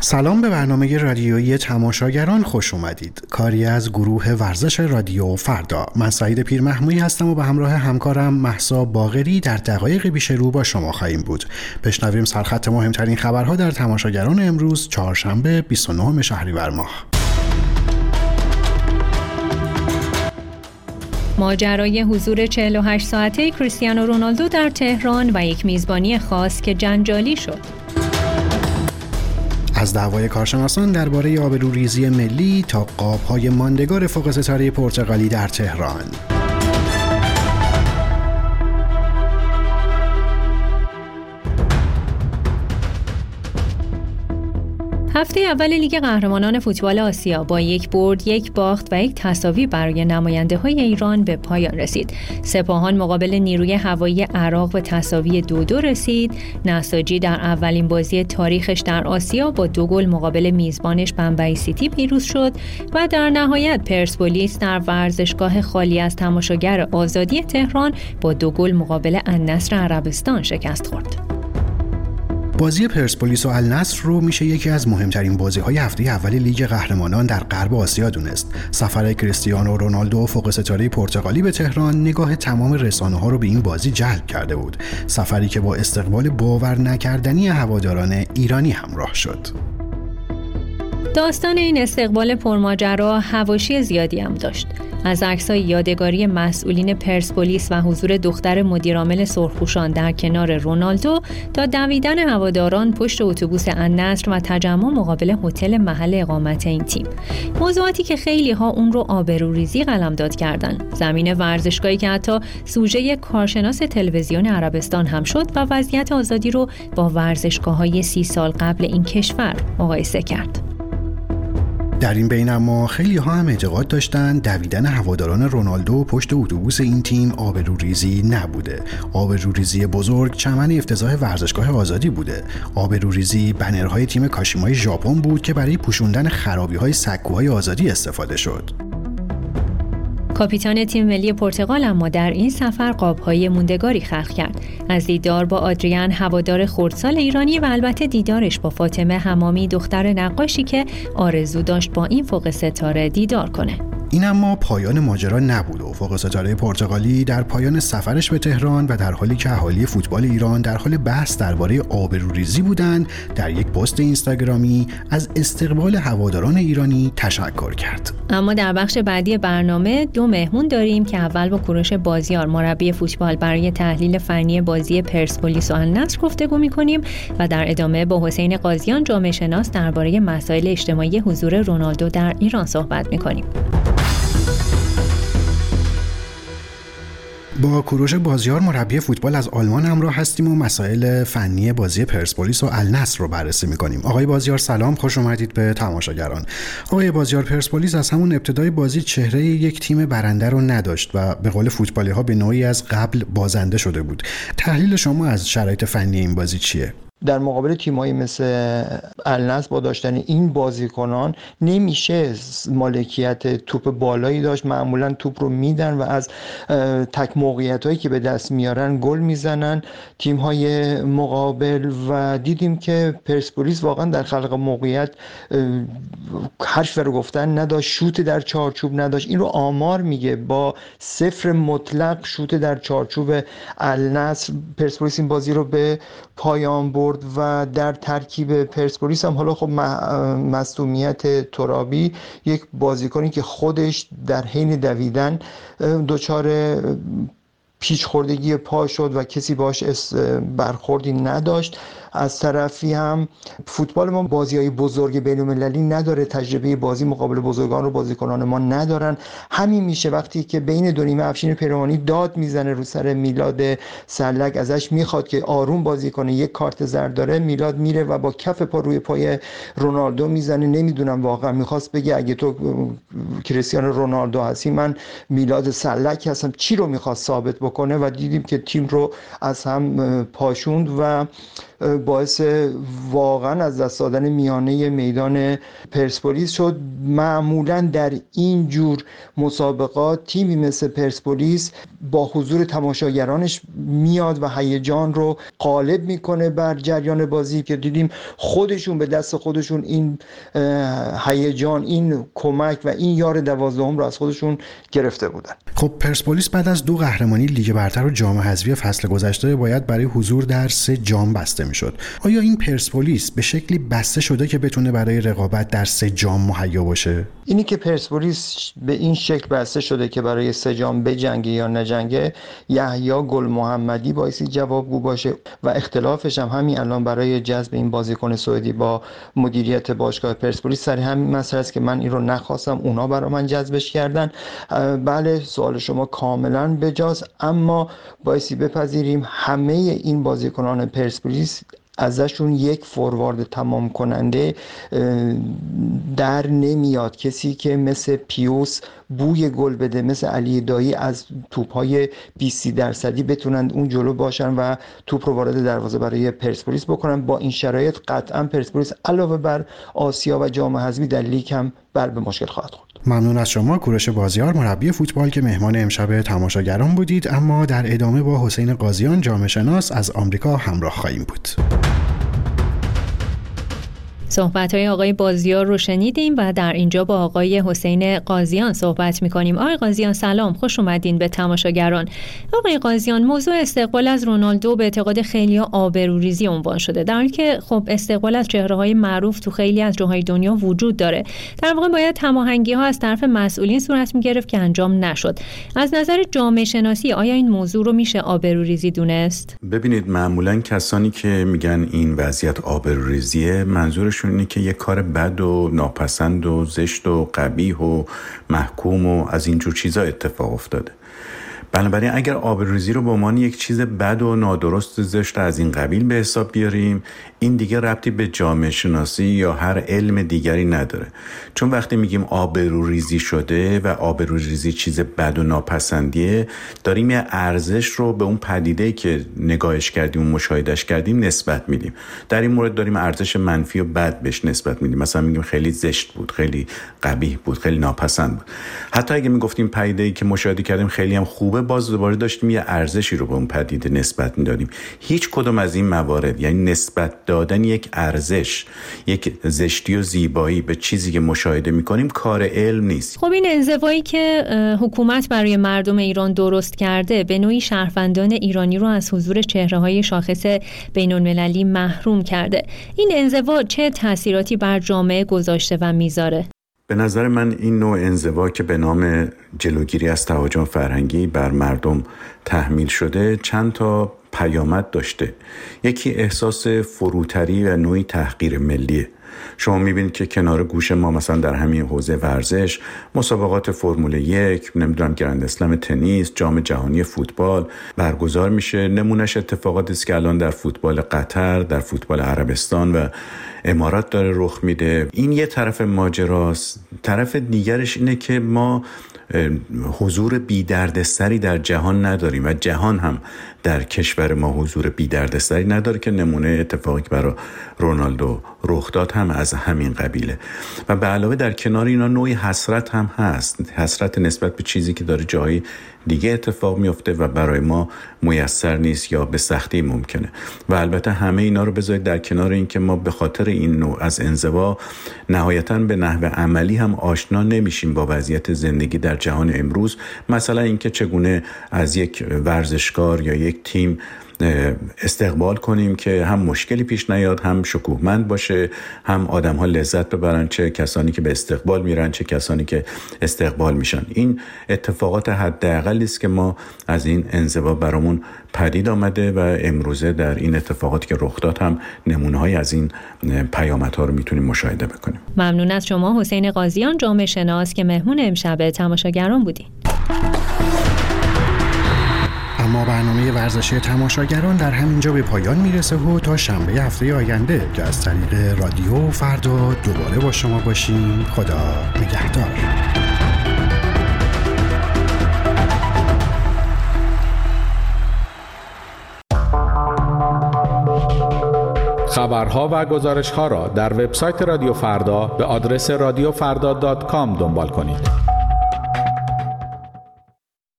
سلام به برنامه رادیویی تماشاگران خوش اومدید. کاری از گروه ورزش رادیو فردا. من سعید پیرمحمودی هستم و به همراه همکارم مهسا باقری در دقایق پیش رو با شما خواهیم بود. بشنویم سرخط مهمترین خبرها در تماشاگران امروز چهارشنبه 29 شهریور ماه. ماجرای حضور 48 ساعته کریستیانو رونالدو در تهران و یک میزبانی خاص که جنجالی شد. از دعوای کارشناسان درباره آبروریزی ملی تا قاب‌های ماندگار فوق ستاره پرتغالی در تهران. هفته اول لیگ قهرمانان فوتبال آسیا با یک برد، یک باخت و یک تساوی برای نماینده‌های ایران به پایان رسید. سپاهان مقابل نیروی هوایی عراق به تساوی 2-2 رسید. نساجی در اولین بازی تاریخش در آسیا با 2 گل مقابل میزبانش بمبئی سیتی پیروز شد و در نهایت پرسپولیس در ورزشگاه خالی از تماشاگر آزادی تهران با 2 گل مقابل النصر عربستان شکست خورد. بازی پرسپولیس و النصر رو میشه یکی از مهمترین بازی‌های هفته اول لیگ قهرمانان در غرب آسیا دونست. سفر کریستیانو رونالدو فوق ستاره پرتغالی به تهران نگاه تمام رسانه‌ها رو به این بازی جلب کرده بود. سفری که با استقبال باور نکردنی هواداران ایرانی همراه شد. داستان این استقبال پرماجرا حواشی زیادی هم داشت. از عکس‌های یادگاری مسئولین پرسپولیس و حضور دختر مدیرعامل سرخپوشان در کنار رونالدو تا دویدن هواداران پشت اتوبوس النصر و تجمع مقابل هتل محل اقامت این تیم. موضوعاتی که خیلی‌ها اون رو آبروریزی قلمداد کردن. زمین ورزشگاهی که حتی سوژه کارشناس تلویزیون عربستان هم شد و وضعیت آزادی رو با ورزشگاه‌های 30 سال قبل این کشور مقایسه کرد. در این بین اما خیلی ها هم اعتقاد داشتن دویدن هواداران رونالدو پشت اتوبوس این تیم آبروریزی نبوده. آبروریزی بزرگ چمن افتضاح ورزشگاه آزادی بوده. آبروریزی بنرهای تیم کاشیمای ژاپن بود که برای پوشوندن خرابی‌های سکوهای آزادی استفاده شد. کاپیتان تیم ملی پرتغال اما در این سفر قاب‌های موندگاری خلق کرد. از دیدار با آدریان هوادار خردسال ایرانی و البته دیدارش با فاطمه حمامی دختر نقاشی که آرزو داشت با این فوق ستاره دیدار کنه. این اما پایان ماجرا نبود و فوق ستاره پرتغالی در پایان سفرش به تهران و در حالی که اهالی فوتبال ایران در حال بحث درباره آبروریزی بودند، در یک پست اینستاگرامی از استقبال هواداران ایرانی تشکر کرد. اما در بخش بعدی برنامه 2 مهمون داریم که اول با کوروش بازیار مربی فوتبال برای تحلیل فنی بازی پرسپولیس و النصر گفتگو می‌کنیم و در ادامه با حسین قاضیان جامعه شناس درباره مسائل اجتماعی حضور رونالدو در ایران صحبت می‌کنیم. با کوروش بازیار مربی فوتبال از آلمان همراه هستیم و مسائل فنی بازی پرسپولیس و النصر رو بررسی می‌کنیم. آقای بازیار سلام، خوش اومدید به تماشاگران. آقای بازیار، پرسپولیس از همون ابتدای بازی چهره یک تیم برنده رو نداشت و به قول فوتبالی‌ها به نوعی از قبل بازنده شده بود. تحلیل شما از شرایط فنی این بازی چیه؟ در مقابل تیمایی مثل النصر با داشتن این بازیکنان نمیشه مالکیت توپ بالایی داشت. معمولا توپ رو میدن و از تک موقعیتایی که به دست میارن گل میزنن تیم‌های مقابل و دیدیم که پرسپولیس واقعا در خلق موقعیت حرف رو گفتن نداشت، شوت در چارچوب نداشت. این رو آمار میگه، با 0 مطلق شوت در چارچوب النصر پرسپولیس این بازی رو به پایان برد و در ترکیب پرسپولیس هم حالا خب مصدومیت ترابی، یک بازیکنی که خودش در حین دویدن دچار پیچ خوردگی پا شد و کسی باش برخوردی نداشت. از طرفی هم فوتبال ما بازی‌های بزرگ بین‌المللی نداره، تجربه بازی مقابل بزرگان رو بازیکنان ما ندارن. همین میشه وقتی که بین دو نیمه افشین پیروانی داد میزنه رو سر میلاد سلک، ازش میخواد که آروم بازی کنه، یک کارت زرد داره، میلاد میره و با کف پا روی پای رونالدو میزنه. نمیدونم واقعا میخواست بگه اگه تو کریستیانو رونالدو هستی من میلاد سلک هستم، چی رو میخواست ثابت بکنه و دیدیم که تیم رو از هم پاشوند و باعث واقعا از دست دادن میانه میدان پرسپولیس شد. معمولا در این جور مسابقات تیمی مثل پرسپولیس با حضور تماشاگرانش میاد و هیجان رو غالب میکنه بر جریان بازی که دیدیم خودشون به دست خودشون این هیجان، این کمک و این یار 12 رو از خودشون گرفته بودن. خب پرسپولیس بعد از 2 قهرمانی لیگ برتر و جام حذفی فصل گذشته باید برای حضور در 3 جام بسته میشد. آیا این پرسپولیس به شکلی بسته شده که بتونه برای رقابت در 3 جام مهیا باشه؟ اینی که پرسپولیس به این شکل بسته شده که برای 3 جام بجنگه یا نجنگه، یحیی گل محمدی بایستی جوابگو باشه و اختلافش هم همین الان برای جذب این بازیکن سعودی با مدیریت باشگاه پرسپولیس سر همین مسئله است که من این رو نخواستم، اونا برای من جذبش کردن. بله سوال شما کاملا بجاست، اما بایستی بپذیریم همه این بازیکنان پرسپولیس ازشون یک فوروارد تمام کننده در نمیاد، کسی که مثل پیوس بوی گل بده، مثل علی دایی از توپ‌های 20% بتونن اون جلو باشن و توپ رو وارد دروازه برای پرسپولیس بکنن. با این شرایط قطعا پرسپولیس علاوه بر آسیا و جام حذفی در لیگ هم بر به مشکل خواهد خورد. ممنون از شما کوروش بازیار، مربی فوتبال که مهمان امشب تماشاگران بودید. اما در ادامه با حسین قاضیان جامعه شناس از آمریکا همراه خواهیم بود. صحبت‌های آقای بازیار رو شنیدیم و در اینجا با آقای حسین قاضیان صحبت می‌کنیم. آقای قاضیان سلام، خوش اومدین به تماشاگران. آقای قاضیان، موضوع استقبال از رونالدو به اعتقاد خیلی‌ها آبروریزی عنوان شده، در حالی که خب استقبال از چهره‌های معروف تو خیلی از جاهای دنیا وجود داره. در واقع باید هماهنگی‌ها از طرف مسئولین صورت می‌گرفت که انجام نشد. از نظر جامعه شناسی آیا این موضوع رو میشه آبروریزی دونست؟ ببینید، معمولاً کسانی که میگن این وضعیت آبروریزیه منظورش اینه که یه کار بد و ناپسند و زشت و قبیح و محکوم و از اینجور چیزا اتفاق افتاده. بنابراین اگر آبروریزی رو به عنوان یک چیز بد و نادرست و زشت از این قبیل به حساب بیاریم، این دیگه ربطی به جامعه شناسی یا هر علم دیگری نداره. چون وقتی میگیم آبروریزی شده و آبروریزی چیز بد و ناپسندیه، داریم یه ارزش رو به اون پدیده‌ای که نگاهش کردیم و مشاهدهش کردیم نسبت میدیم. در این مورد داریم ارزش منفی و بد بهش نسبت میدیم. مثلا میگیم خیلی زشت بود، خیلی قبیح بود، خیلی ناپسند بود. حتی اگه میگفتیم پدیده‌ای که مشاهده کردیم خیلی هم خوبه، باز دوباره داشتیم یه ارزشی رو به اون پدیده نسبت میدادیم. هیچ کدوم از این موارد، یعنی نسبت دادن یک ارزش، یک زشتی و زیبایی به چیزی که مشاهده میکنیم، کار علم نیست. خب این انزوایی که حکومت برای مردم ایران درست کرده به نوعی شهروندان ایرانی رو از حضور چهره‌های شاخص بین‌المللی محروم کرده. این انزوا چه تأثیراتی بر جامعه گذاشته و میذاره؟ به نظر من این نوع انزوا که به نام جلوگیری از تهاجم فرهنگی بر مردم تحمیل شده چند تا پیامد داشته. یکی احساس فروتری و نوعی تحقیر ملیه. شما میبینید که کنار گوش ما مثلا در همین حوزه ورزش مسابقات فرمول 1، نمیدونم گرند اسلم تنیس، جام جهانی فوتبال برگزار میشه. نمونهش اتفاقاتی است که الان در فوتبال قطر، در فوتبال عربستان و امارات داره رخ میده. این یه طرف ماجراست. طرف دیگرش اینه که ما حضور بی‌دردسری در جهان نداریم و جهان هم در کشور ما حضور بی‌دردسری نداره، که نمونه اتفاقی که برای رونالدو رخ داد هم از همین قبیله. و به علاوه در کنار اینا نوعی حسرت هم هست، حسرت نسبت به چیزی که داره جایی دیگه اتفاق میفته و برای ما میسر نیست یا به سختی ممکنه. و البته همه اینا رو بذارید در کنار این که ما به خاطر این نوع از انزوا نهایتاً به نحو عملی هم آشنا نمیشیم با وضعیت زندگی در جهان امروز. مثلا اینکه چگونه از یک ورزشکار یا یک تیم استقبال کنیم که هم مشکلی پیش نیاد، هم شکوهمند باشه، هم آدم ها لذت ببرن، چه کسانی که به استقبال میرن چه کسانی که استقبال میشن. این اتفاقات حداقلی است که ما از این انزوا برامون پدید آمده و امروزه در این اتفاقاتی که رخ داد هم نمونه‌های از این پیامدها رو میتونیم مشاهده بکنیم. ممنون از شما حسین قاضیان، جامعه شناس که مهمون امشب تماشاگران بودین. اما برنامه ورزشی تماشاگران در همینجا به پایان میرسه و تا شنبه هفته آینده که از طریق رادیو فردا دوباره با شما باشیم. خدا نگهدار. خبرها و گزارش‌ها را در وبسایت رادیو فردا به آدرس radiofrda.com دنبال کنید.